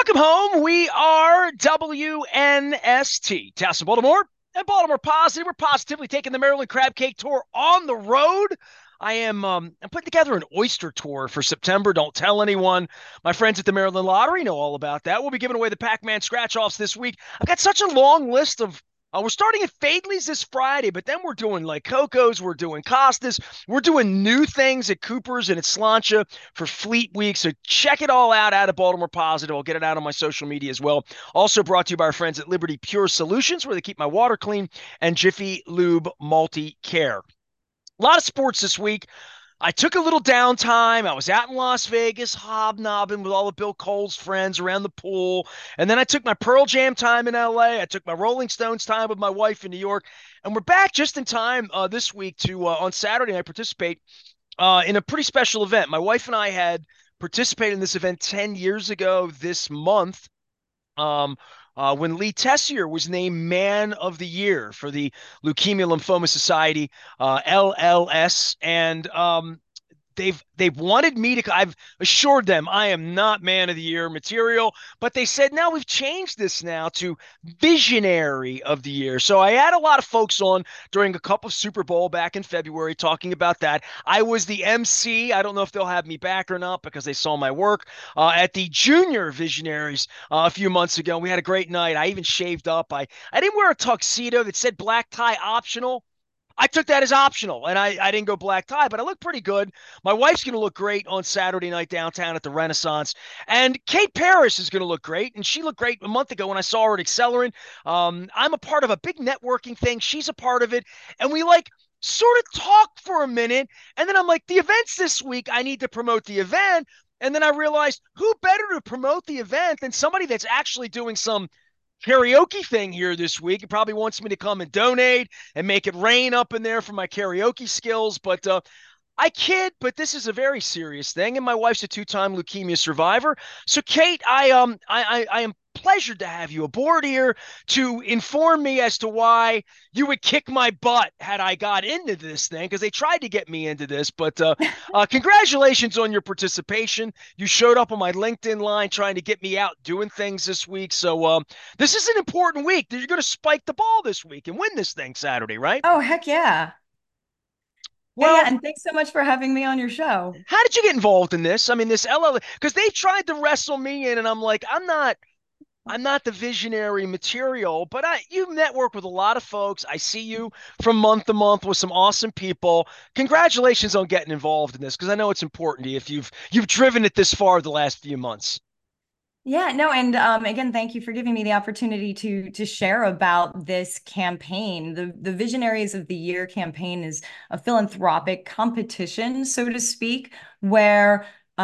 Welcome home. We are WNST, Towson, Baltimore, and Baltimore Positive. We're positively taking the Maryland Crab Cake Tour on the road. I'm putting together an oyster tour for September. Don't tell anyone. My friends at the Maryland Lottery know all about that. We'll be giving away the Pac-Man scratch-offs this week. I've got such a long list of we're starting at Fadley's this Friday, but then we're doing like Coco's, we're doing Costas, we're doing new things at Cooper's and at Slancha for Fleet Week. So check it all out of Baltimore Positive. I'll get it out on my social media as well. Also brought to you by our friends at Liberty Pure Solutions, where they keep my water clean, and Jiffy Lube Multi Care. A lot of sports this week. I took a little downtime. I was out in Las Vegas hobnobbing with all of Bill Cole's friends around the pool. And then I took my Pearl Jam time in LA. I took my Rolling Stones time with my wife in New York. And we're back just in time this week to, on Saturday, I participate in a pretty special event. My wife and I had participated in this event 10 years ago this month. When Lee Tessier was named Man of the Year for the Leukemia Lymphoma Society, LLS, and they've wanted me to. I've assured them I am not Man of the Year material, but they said now we've changed this now to Visionary of the Year. So I had a lot of folks on during a cup of Super Bowl back in February talking about that. I was the MC. I don't know if they'll have me back or not because they saw my work at the Junior Visionaries a few months ago. We had a great night. I even shaved up. I didn't wear a tuxedo that said black tie optional. I took that as optional, and I didn't go black tie, but I look pretty good. My wife's going to look great on Saturday night downtown at the Renaissance, and Kate Paris is going to look great, and she looked great a month ago when I saw her at Accelerant. I'm a part of a big networking thing. She's a part of it, and we like sort of talk for a minute, and then I'm like, the event's this week. I need to promote the event. And then I realized who better to promote the event than somebody that's actually doing some karaoke thing here this week. He probably wants me to come and donate and make it rain up in there for my karaoke skills. But I kid, but this is a very serious thing, and my wife's a two-time leukemia survivor. So, Kate, I am pleasured to have you aboard here to inform me as to why you would kick my butt had I got into this thing, because they tried to get me into this. But congratulations on your participation. You showed up on my LinkedIn line trying to get me out doing things this week. So this is an important week. You're going to spike the ball this week and win this thing Saturday, right? Oh, heck yeah. Yeah, yeah. Well, And thanks so much for having me on your show. how did you get involved in this? I mean, this LL, because they've tried to wrestle me in, and I'm like, I'm not the visionary material, but you network with a lot of folks. I see you from month to month with some awesome people. Congratulations on getting involved in this, because I know it's important to you if you've driven it this far the last few months. Yeah, no, and again, thank you for giving me the opportunity to share about this campaign. The Visionaries of the Year campaign is a philanthropic competition, so to speak, where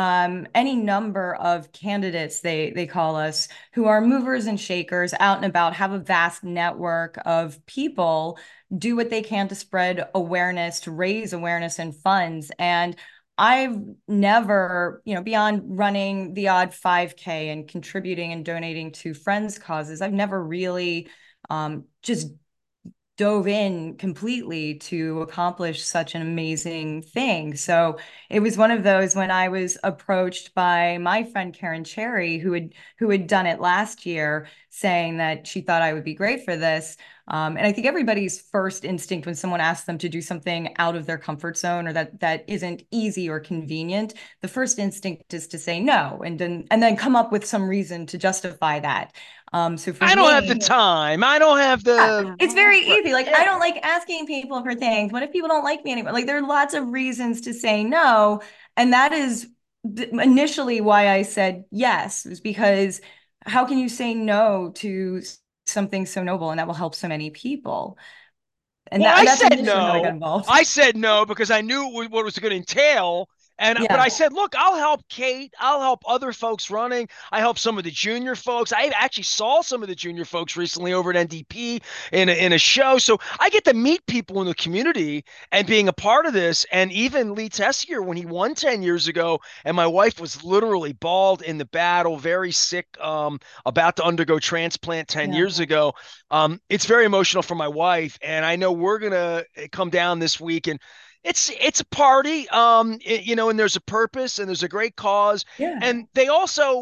any number of candidates, they call us, who are movers and shakers out and about, have a vast network of people, do what they can to spread awareness, to raise awareness and funds. And I've never, beyond running the odd 5K and contributing and donating to friends' causes, I've never really just dove in completely to accomplish such an amazing thing. So it was one of those when I was approached by my friend Karen Cherry, who had done it last year, saying that she thought I would be great for this. And I think everybody's first instinct when someone asks them to do something out of their comfort zone or that isn't easy or convenient, the first instinct is to say no and then come up with some reason to justify that. So for I don't have the me, time. I don't have yeah, the it's very right. easy. Like, Yeah. I don't like asking people for things. What if people don't like me anymore? Like, there are lots of reasons to say no. And that is initially why I said yes, was because how can you say no to something so noble and that will help so many people? And Well, that I and that's said initially how I got no. involved. I said no because I knew what it was going to entail. But Yeah. I said, look, I'll help Kate. I'll help other folks running. I help some of the junior folks. I actually saw some of the junior folks recently over at NDP in a show. So I get to meet people in the community and being a part of this. And even Lee Tessier, when he won 10 years ago, and my wife was literally bald in the battle, very sick, about to undergo transplant 10 Yeah. years ago. It's very emotional for my wife, and I know we're gonna come down this week, and it's a party, and there's a purpose and there's a great cause, Yeah. and they also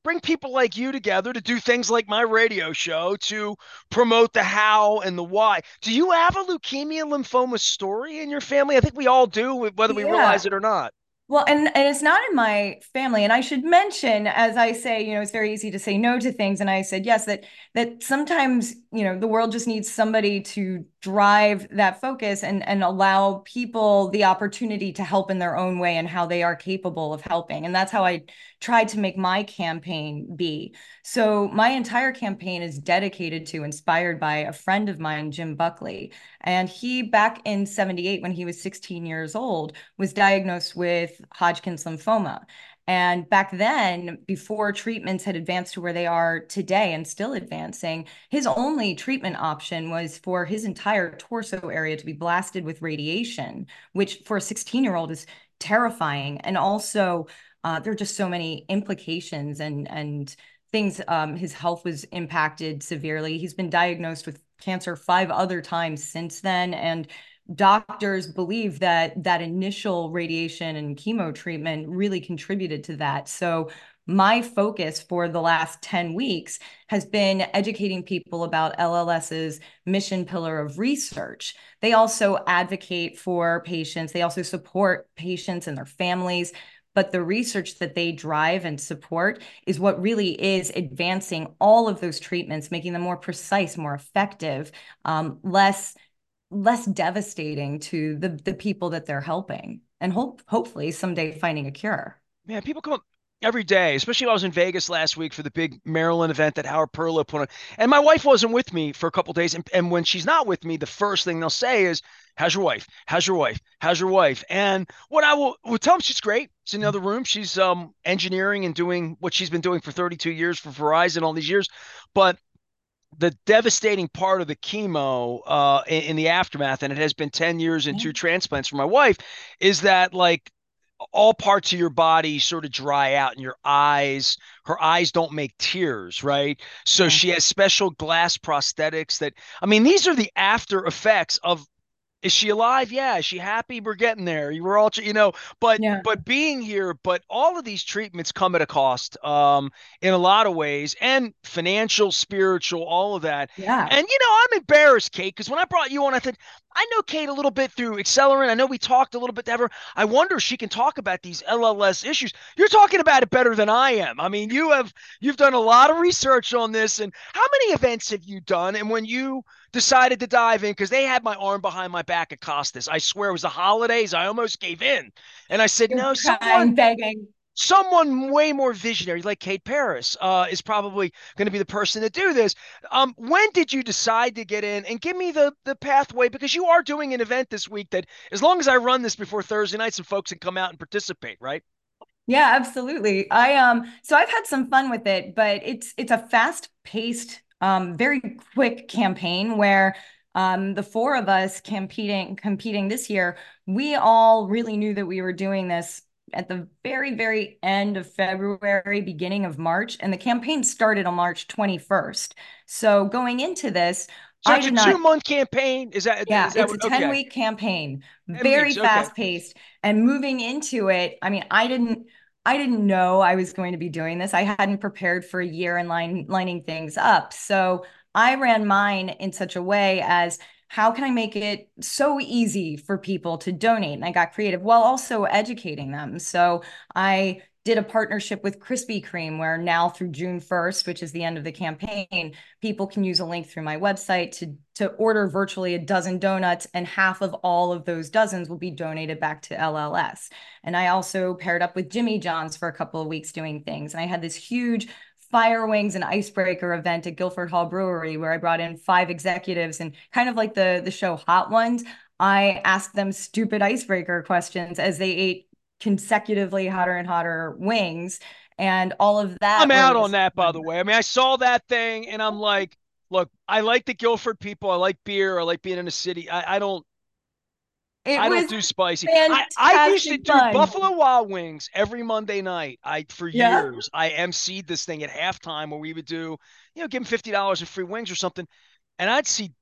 bring people like you together to do things like my radio show to promote the how and the why. Do you have a leukemia lymphoma story in your family? I think we all do, whether we Yeah. realize it or not. Well, and it's not in my family. And I should mention, as I say, it's very easy to say no to things. And I said yes, that sometimes, the world just needs somebody to drive that focus and allow people the opportunity to help in their own way and how they are capable of helping. And that's how I tried to make my campaign be. So my entire campaign is dedicated to, inspired by a friend of mine, Jim Buckley. And he, back in 78, when he was 16 years old, was diagnosed with Hodgkin's lymphoma. And back then, before treatments had advanced to where they are today and still advancing, his only treatment option was for his entire torso area to be blasted with radiation, which for a 16-year-old is terrifying. And also, there are just so many implications and things. His health was impacted severely. He's been diagnosed with cancer 5 other times since then. And doctors believe that that initial radiation and chemo treatment really contributed to that. So my focus for the last 10 weeks has been educating people about LLS's mission pillar of research. They also advocate for patients. They also support patients and their families. But the research that they drive and support is what really is advancing all of those treatments, making them more precise, more effective, less devastating to the people that they're helping, and hopefully someday finding a cure. Man, people come up every day, especially when I was in Vegas last week for the big Maryland event that Howard Perlow put on. And my wife wasn't with me for a couple of days. And when she's not with me, the first thing they'll say is, how's your wife? How's your wife? How's your wife? And what I will tell them, she's great. She's in the other room. She's engineering and doing what she's been doing for 32 years for Verizon all these years. But the devastating part of the chemo in the aftermath, and it has been 10 years and 2 transplants for my wife, is that like all parts of your body sort of dry out and her eyes don't make tears, right? So Yeah. she has special glass prosthetics that, I mean, these are the after effects of, is she alive? Yeah. Is she happy? We're getting there. You were all, Yeah. but being here, but all of these treatments come at a cost, in a lot of ways, and financial, spiritual, all of that. Yeah. And I'm embarrassed, Kate, because when I brought you on, I thought I know Kate a little bit through Accelerant. I know we talked a little bit to her. I wonder if she can talk about these LLS issues. You're talking about it better than I am. I mean, you've done a lot of research on this. And how many events have you done? And when you decided to dive in, because they had my arm behind my back at Costas. I swear it was the holidays. I almost gave in. And I said, You're no, crying, begging. someone way more visionary like Kate Paris is probably going to be the person to do this. When did you decide to get in? And give me the pathway, because you are doing an event this week that, as long as I run this before Thursday night, some folks can come out and participate, right? Yeah, absolutely. So I've had some fun with it, but it's a fast-paced, very quick campaign where the four of us competing this year, we all really knew that we were doing this at the very, very end of February, beginning of March, and the campaign started on March 21st. So going into this, So I it's a did not. 2 month campaign. Is that Yeah, is that it's a what? 10 Okay, week campaign, 10 weeks. very Okay. fast paced. And moving into it, I mean, I didn't know I was going to be doing this. I hadn't prepared for a year and lining things up. So I ran mine in such a way as, how can I make it so easy for people to donate? And I got creative while also educating them. So I did a partnership with Krispy Kreme, where now through June 1st, which is the end of the campaign, people can use a link through my website to order virtually a dozen donuts, and half of all of those dozens will be donated back to LLS. And I also paired up with Jimmy John's for a couple of weeks doing things. And I had this huge Fire Wings and Icebreaker event at Guilford Hall Brewery, where I brought in 5 executives, and kind of like the show Hot Ones, I asked them stupid icebreaker questions as they ate consecutively hotter and hotter wings. And all of I'm that out on was that, by fun. the way. I mean, I saw that thing and I'm like, look, I like the Guilford people. I like beer. I like being in a city. It I don't was do spicy. I used to fantastic do fun. Buffalo Wild Wings every Monday night. For Yeah. years. I emceed this thing at halftime where we would do, give them $50 in free wings or something. And I'd see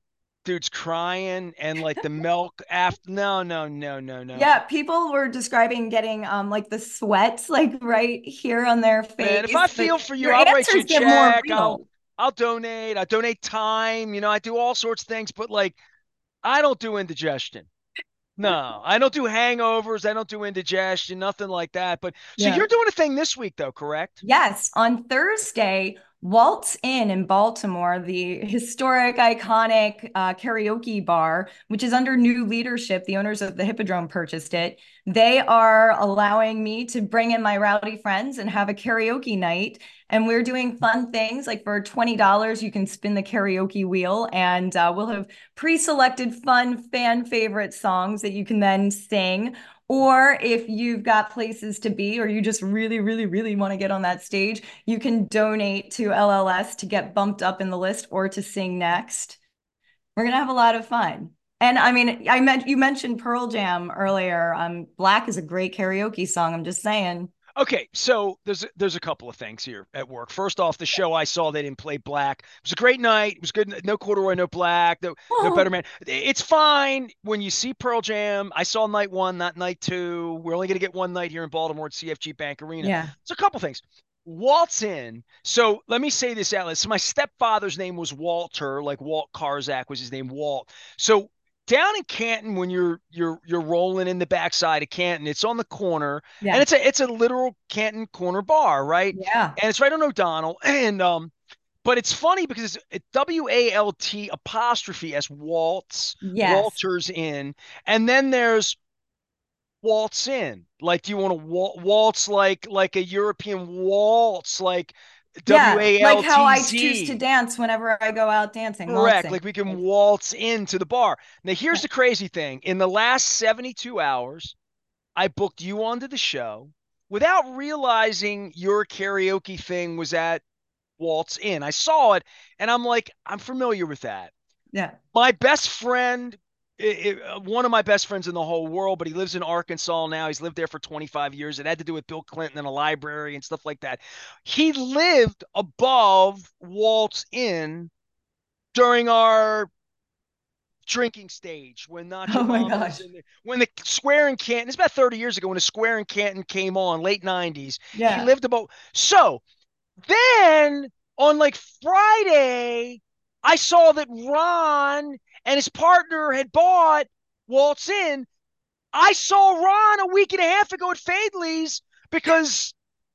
dudes crying and like the milk after. No, no, no, no, no. Yeah, people were describing getting like the sweats like right here on their Man, if I face, but feel for you, your I'll write you a answers get more check. real. I'll donate. I donate time. I do all sorts of things, but like I don't do indigestion. No, I don't do hangovers. I don't do indigestion, nothing like that. But so Yeah. you're doing a thing this week though, correct? Yes, on Thursday, Waltz Inn in Baltimore, the historic, iconic karaoke bar, which is under new leadership. The owners of the Hippodrome purchased it. They are allowing me to bring in my rowdy friends and have a karaoke night. And we're doing fun things like for $20, you can spin the karaoke wheel, and we'll have pre selected fun fan favorite songs that you can then sing. Or if you've got places to be, or you just really, really, really want to get on that stage, you can donate to LLS to get bumped up in the list or to sing next. We're gonna have a lot of fun. And I mean, you mentioned Pearl Jam earlier. Black is a great karaoke song. I'm just saying. Okay, so there's a couple of things here at work. First off, the show I saw they didn't play Black. It was a great night. It was good. No corduroy, no Black, no Better Oh, Man. It's fine when you see Pearl Jam. I saw night one, not night two. We're only gonna get one night here in Baltimore at CFG Bank Arena. yeah. So a couple things. Waltz in. So let me say this out loud. So my stepfather's name was Walter, like Walt Karzak was his name, Walt. So down in Canton, when you're rolling in the backside of Canton, it's on the corner, and Yeah. it's a literal Canton corner bar, right? Yeah. And it's right on O'Donnell, and but it's funny because it's WALT apostrophe as Waltz, Yes. Walters in, and then there's waltz in. Like, do you want to waltz like a European waltz, like W Yeah. A Like L how T I choose to Z? dance whenever I go out dancing, Correct. waltzing. Like we can Like, waltz into the bar. Now, here's yeah. the crazy thing. In the last 72 hours, I booked you onto the show without realizing your karaoke thing was at Waltz Inn. I saw it and I'm like, I'm familiar with that. Yeah. My best friend, one of my best friends in the whole world, but he lives in Arkansas now. He's lived there for 25 years. It had to do with Bill Clinton and a library and stuff like that. He lived above Waltz Inn during our drinking stage when Oh Nacho my Lama was gosh. in there. When the Square in Canton, it's about 30 years ago when the Square in Canton came on, late 90s. He Yeah. lived about. So then on like Friday, I saw that Ron and his partner had bought Waltz In. I saw Ron a week and a half ago at Fadley's because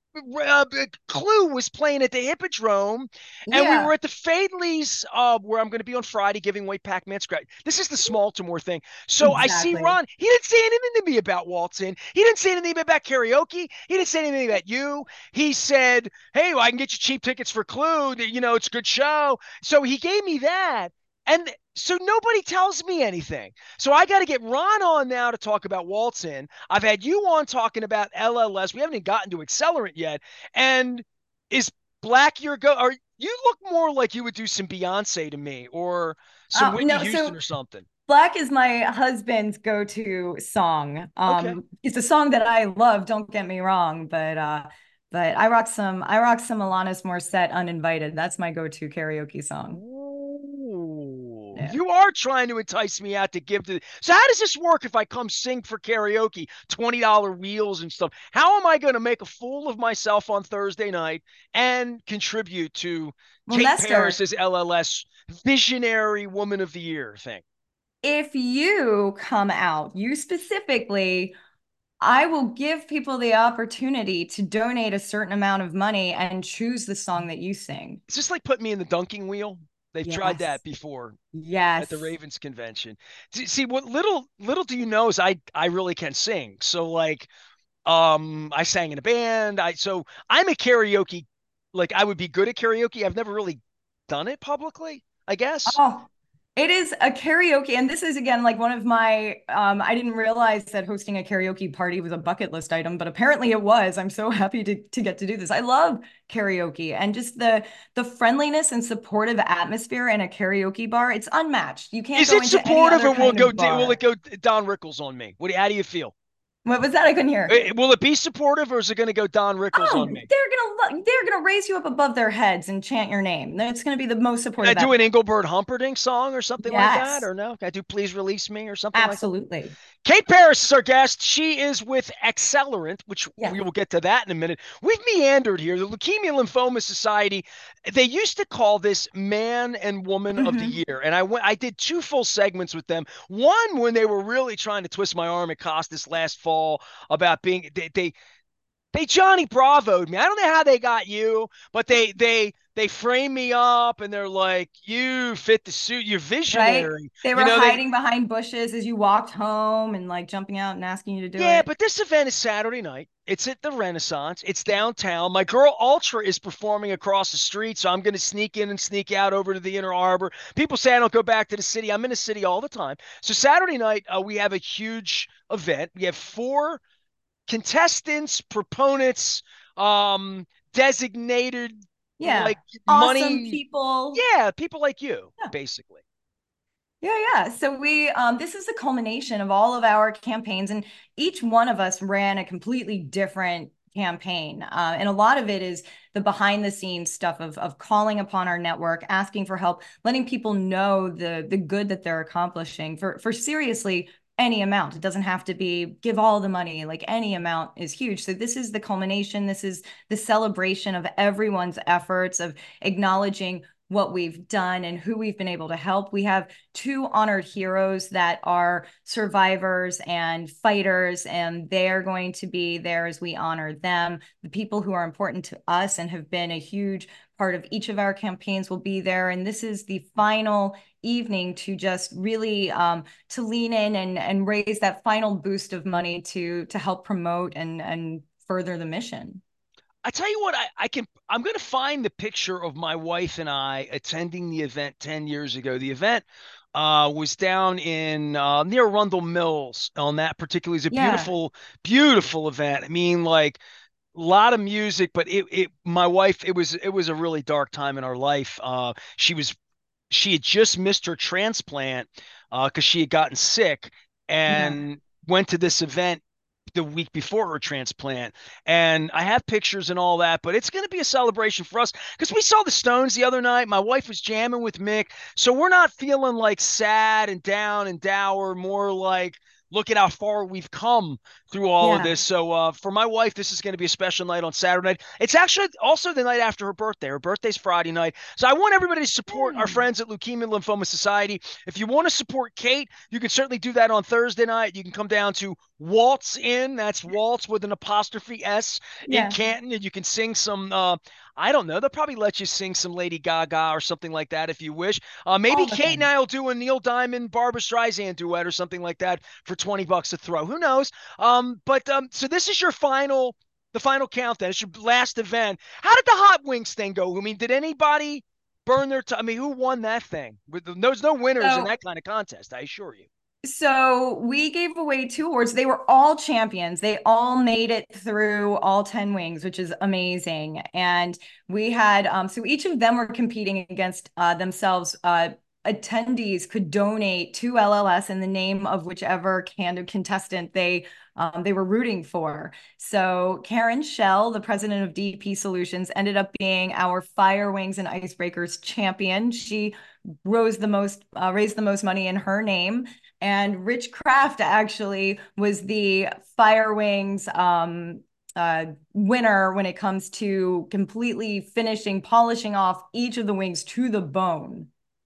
Clue was playing at the Hippodrome, and we Yeah. were at the Fadley's, where I'm going to be on Friday giving away Pac-Man scratch. This is the Baltimore thing. So I see Exactly. Ron. He didn't say anything to me about waltzing. He didn't say anything about karaoke. He didn't say anything about you. He said, "Hey, well, I can get you cheap tickets for Clue. It's a good show." So he gave me that, and so nobody tells me anything. So I got to get Ron on now to talk about waltzing. I've had you on talking about LLS. We haven't even gotten to Accelerant yet. And is Black your go? Or you look more like you would do some Beyonce to me, or some Whitney No, Houston so or something. Black is my husband's go-to song. Okay. It's a song that I love, don't get me wrong, but I rock some Alanis Morissette Uninvited. That's my go-to karaoke song. Ooh, Yeah. you are trying to entice me out to give to. So how does this work if I come sing for karaoke, $20 wheels and stuff? How am I going to make a fool of myself on Thursday night and contribute to Well, Kate Nestor, Paris's LLS Visionary Woman of the Year thing? if you come out, you specifically, I will give people the opportunity to donate a certain amount of money and choose the song that you sing. It's just like putting me in the dunking wheel. They've tried that Yes. before at the Yes. Ravens convention. See, what little do you know is I really can sing. So like I sang in a band. So I'm a karaoke, like I would be good at karaoke. I've never really done it publicly, I guess. Oh, it is a karaoke, and this is again like one of my I didn't realize that hosting a karaoke party was a bucket list item, but apparently it was. I'm so happy to get to do this. I love karaoke and just the friendliness and supportive atmosphere in a karaoke bar. It's unmatched. You can't Is go it into any supportive other or kind of will it bar. go Don Rickles on me? How do you feel? What was that? I couldn't hear. Will it be supportive or is it going to go Don Rickles Oh, on me? they're gonna raise you up above their heads and chant your name. That's gonna be the most Can I supportive do ever. an Engelbert Humperdinck song or something like that? Yes, Or no? Can I do Please Release Me or something like that? absolutely. Kate Paris is our guest. She is with Accelerant, which Yes. we will get to that in a minute. We've meandered here. The Leukemia Lymphoma Society, they used to call this Man and Woman of the Hmm. Year. And I did two full segments with them. One when they were really trying to twist my arm at Costas last fall about being they Johnny Bravo'd me. I don't know how they got you, but they frame me up and they're like, you fit the suit, you're Right? visionary. They You were know, they hiding behind bushes as you walked home and like jumping out and asking you to do yeah, it. but this event is Saturday night. It's at the Renaissance. It's downtown. My girl Ultra is performing across the street, so I'm going to sneak in and sneak out over to the Inner Harbor. People say I don't go back to the city. I'm in the city all the time. So Saturday night, we have a huge event. We have four contestants, proponents, designated Yeah. like Awesome money. people. Yeah, people like you, Yeah. basically. Yeah. So this is the culmination of all of our campaigns, and each one of us ran a completely different campaign. And a lot of it is the behind the scenes stuff of calling upon our network, asking for help, letting people know the good that they're accomplishing for seriously any amount. It doesn't have to be give all the money, like any amount is huge. So this is the culmination. This is the celebration of everyone's efforts of acknowledging what we've done and who we've been able to help. We have two honored heroes that are survivors and fighters, and they're going to be there as we honor them. The people who are important to us and have been a huge part of each of our campaigns will be there. And this is the final evening to just really to lean in and raise that final boost of money to help promote and further the mission. I tell you what, I'm going to find the picture of my wife and I attending the event 10 years ago. The event was down in near Rundle Mills on that particularly. It's a Yeah. beautiful, beautiful event. I mean, like a lot of music, but my wife, it was a really dark time in our life. She had just missed her transplant because she had gotten sick Yeah. and went to this event the week before her transplant. And I have pictures and all that, but it's going to be a celebration for us because we saw the Stones the other night. My wife was jamming with Mick. So we're not feeling like sad and down and dour, more like, look at how far we've come through all of Yeah. this. So for my wife, this is going to be a special night on Saturday night. It's actually also the night after her birthday. Her birthday's Friday night. So I want everybody to support our Yay. friends at Leukemia Lymphoma Society. If you want to support Kate, you can certainly do that on Thursday night. You can come down to Waltz Inn. That's Waltz with an apostrophe S in Yeah. Canton, and you can sing some. I don't know. They'll probably let you sing some Lady Gaga or something like that if you wish. Maybe All the Kate and things. I will do a Neil Diamond, Barbara Streisand duet or something like that for $20 a throw. Who knows? But so this is the final countdown. It's your last event. How did the hot wings thing go? I mean, did anybody burn their I mean, who won that thing? There's no winners in So that kind of contest, I assure you. So we gave away two awards. They were all champions. They all made it through all 10 wings, which is amazing. And we had, so each of them were competing against themselves. Attendees could donate to LLS in the name of whichever contestant they were rooting for. So Karen Shell, the president of DP Solutions, ended up being our Fire Wings and Icebreakers champion. She raised the most money in her name. And Rich Kraft actually was the Fire Wings winner when it comes to completely finishing, polishing off each of the wings to the bone.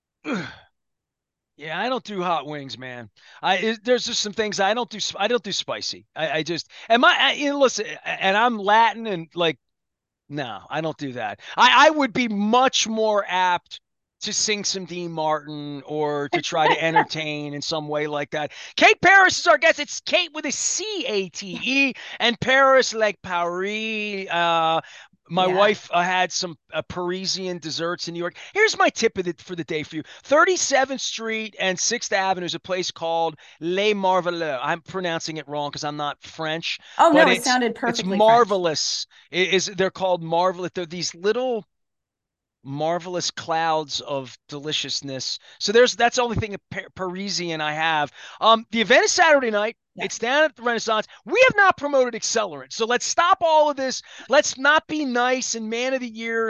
Yeah, I don't do hot wings, man. There's just some things I don't do. I don't do spicy. I just and listen, and I'm Latin and like no, I don't do that. I would be much more apt to sing some Dean Martin or to try to entertain in some way like that. Kate Paris is our guest. It's Kate with a C-A-T-E and Paris like Paris. My Yeah. wife had some Parisian desserts in New York. Here's my tip for the day for you. 37th Street and 6th Avenue is a place called Les Marveleux. I'm pronouncing it wrong because I'm not French, Oh but no, it sounded it's perfectly French. marvelous. They're called marvelous. They're these little marvelous clouds of deliciousness. So that's the only thing Parisian I have. The event is Saturday night. Yeah. It's down at the Renaissance. We have not promoted Accelerant. So let's stop all of this. Let's not be nice and man of the year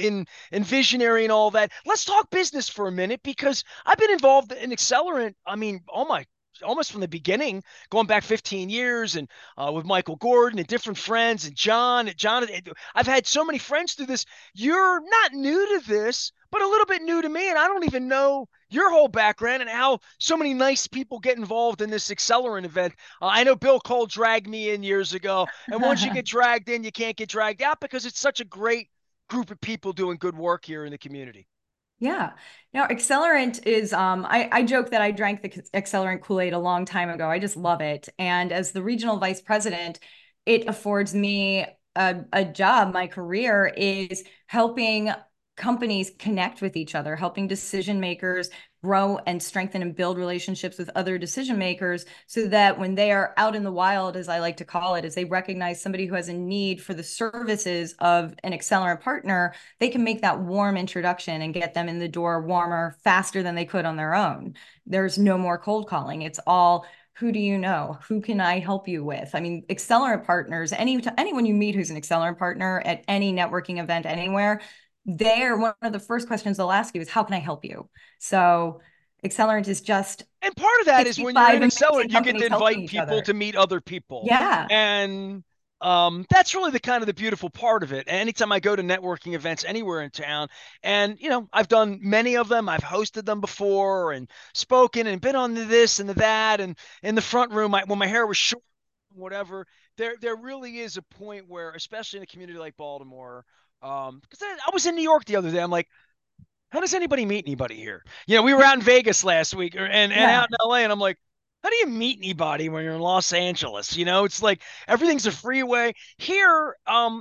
and visionary and all that. Let's talk business for a minute because I've been involved in Accelerant. I mean, oh my, almost from the beginning, going back 15 years, and with Michael Gordon and different friends and John. I've had so many friends through this. You're not new to this, but a little bit new to me, and I don't even know your whole background and how so many nice people get involved in this Accelerant event. I know Bill Cole dragged me in years ago, and once you get dragged in, you can't get dragged out because it's such a great group of people doing good work here in the community. Yeah. Now, Accelerant is, I joke that I drank the Accelerant Kool-Aid a long time ago. I just love it. And as the regional vice president, it affords me a job. My career is helping companies connect with each other, helping decision makers grow and strengthen and build relationships with other decision makers so that when they are out in the wild, as I like to call it, as they recognize somebody who has a need for the services of an Accelerant partner, they can make that warm introduction and get them in the door warmer faster than they could on their own. There's no more cold calling. It's all, who do you know? Who can I help you with? I mean, Accelerant partners, anyone you meet who's an Accelerant partner at any networking event anywhere, they're one of the first questions they'll ask you is, how can I help you? So Accelerant is just And part of that is when you're 65 in amazing Accelerant, you get to companies helping invite each people other. to meet other people. Yeah. And that's really the kind of the beautiful part of it. Anytime I go to networking events anywhere in town, and I've done many of them, I've hosted them before and spoken and been on this and that, and in the front room, when my hair was short, whatever. There really is a point where, especially in a community like Baltimore, because I was in New York the other day, I'm like, how does anybody meet anybody here? We were out in Vegas last week and Yeah. out in LA, and I'm like, how do you meet anybody when you're in Los Angeles? It's like everything's a freeway. Here,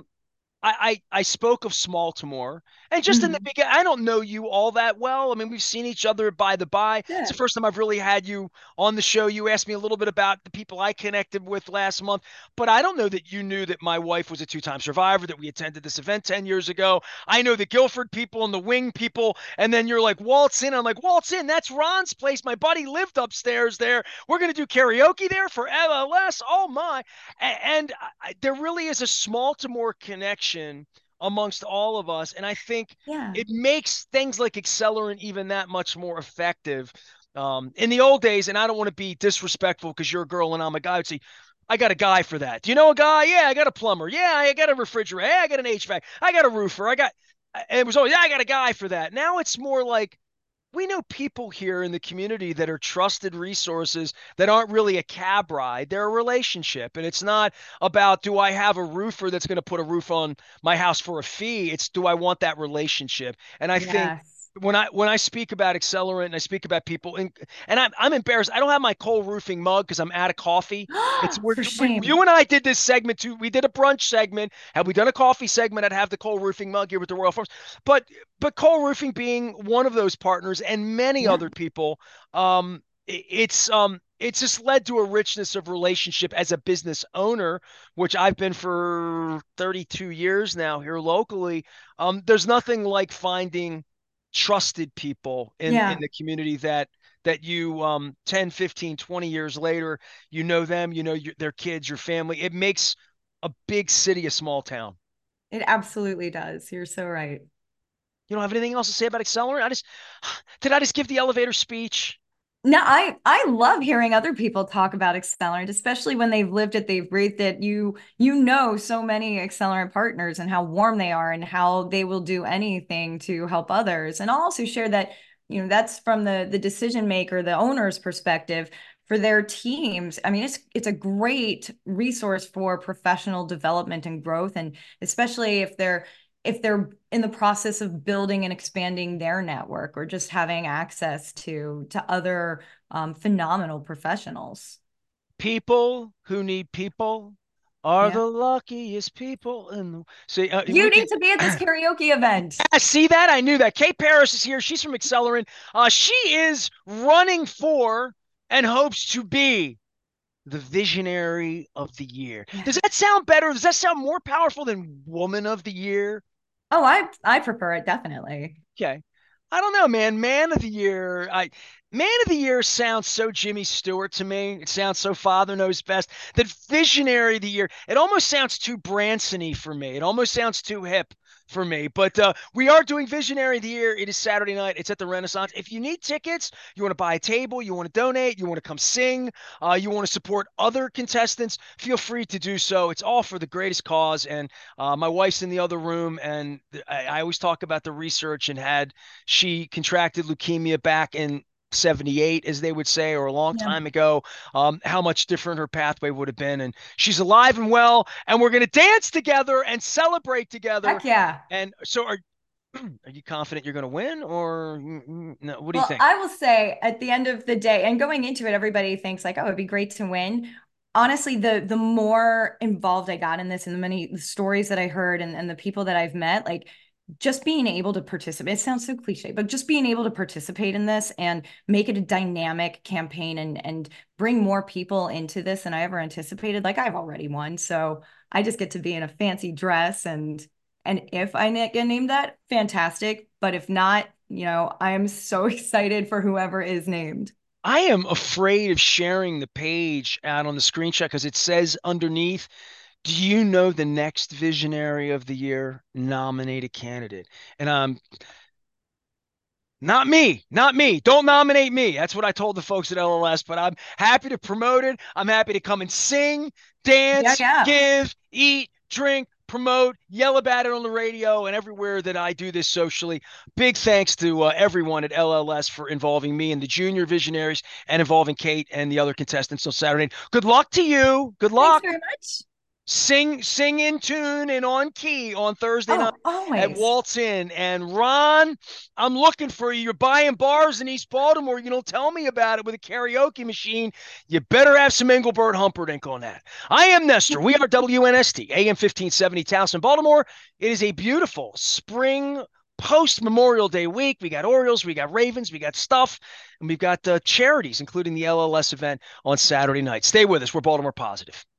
I spoke of Smaltimore, and just in the Mhm. beginning, I don't know you all that well. I mean, we've seen each other by the by. It's Yeah. the first time I've really had you on the show. You asked me a little bit about the people I connected with last month, but I don't know that you knew that my wife was a two-time survivor, that we attended this event 10 years ago. I know the Guilford people and the Wing people, and then you're like, Waltz In. I'm like, Waltz In, that's Ron's place. My buddy lived upstairs there. We're going to do karaoke there for LLS. Oh my. And there really is a small to more connection amongst all of us. And I think Yeah. it makes things like Accelerant even that much more effective. In the old days, and I don't want to be disrespectful because you're a girl and I'm a guy, I would say, I got a guy for that. Do you know a guy? Yeah, I got a plumber. Yeah, I got a refrigerator. Yeah, I got an HVAC. I got a roofer. It was always, yeah, I got a guy for that. Now it's more like, we know people here in the community that are trusted resources that aren't really a cab ride. They're a relationship. And it's not about, do I have a roofer that's going to put a roof on my house for a fee? It's, do I want that relationship? And I think Yes. when I speak about Accelerant and I speak about people, and I'm embarrassed. I don't have my Cole Roofing mug because I'm out of coffee. It's For shame. you and I did this segment too. We did a brunch segment. Had we done a coffee segment, I'd have the Cole Roofing mug here with the Royal Farms. But Cole Roofing being one of those partners and many Yeah. other people, it's just led to a richness of relationship as a business owner, which I've been for 32 years now here locally. There's nothing like finding trusted people in Yeah. the community that you 10, 15, 20 years later, them, their kids, your family. It makes a big city a small town. It absolutely does. You're so right. You don't have anything else to say about Accelerant? Did I just give the elevator speech? No, I love hearing other people talk about Accelerant, especially when they've lived it, they've breathed it. You know so many Accelerant partners and how warm they are and how they will do anything to help others. And I'll also share that, that's from the decision maker, the owner's perspective for their teams. I mean, it's a great resource for professional development and growth, and especially if they're in the process of building and expanding their network or just having access to other phenomenal professionals. People who need people are Yeah. the luckiest people in the. See, You need to be at this karaoke event. see that? I knew that. Kate Paris is here. She's from Accelerant. She is running for and hopes to be the visionary of the year. Does Yeah. that sound better? Does that sound more powerful than woman of the year? Oh, I prefer it definitely. Okay. I don't know, man. Man of the year sounds so Jimmy Stewart to me. It sounds so Father Knows Best. That visionary of the year, it almost sounds too Branson-y for me. It almost sounds too hip for me. But we are doing visionary of the year. It is Saturday night. It's at the Renaissance. If you need tickets, you want to buy a table, you want to donate, you want to come sing, you want to support other contestants, feel free to do so. It's all for the greatest cause. And my wife's in the other room, and I always talk about the research and had she contracted leukemia back in 78, as they would say, or a long Yeah. time ago, how much different her pathway would have been. And she's alive and well, and we're going to dance together and celebrate together. Heck yeah. And so, are you confident you're going to win, or no? What do you Well, think? I will say at the end of the day, and going into it, everybody thinks like, oh, it'd be great to win. Honestly, the more involved I got in this and the many stories that I heard and the people that I've met, like just being able to participate, it sounds so cliche, but just being able to participate in this and make it a dynamic campaign and bring more people into this than I ever anticipated. Like I've already won. So I just get to be in a fancy dress and if I get named that, fantastic. But if not, I am so excited for whoever is named. I am afraid of sharing the page out on the screenshot because it says underneath, do you know the next visionary of the year nominated candidate? And not me, not me. Don't nominate me. That's what I told the folks at LLS, but I'm happy to promote it. I'm happy to come and sing, Yeah, dance, yeah. give, eat, drink, promote, yell about it on the radio and everywhere that I do this socially. Big thanks to everyone at LLS for involving me and the junior visionaries and involving Kate and the other contestants on Saturday. Good luck to you. Good Thanks luck. very much. Sing in tune and on key on Thursday night Oh, at always. Waltz Inn. And Ron, I'm looking for you. You're buying bars in East Baltimore. You don't tell me about it with a karaoke machine. You better have some Engelbert Humperdinck on that. I am Nestor. We are WNST, AM 1570 Towson, Baltimore. It is a beautiful spring post Memorial Day week. We got Orioles, we got Ravens, we got stuff, and we've got charities, including the LLS event on Saturday night. Stay with us. We're Baltimore Positive.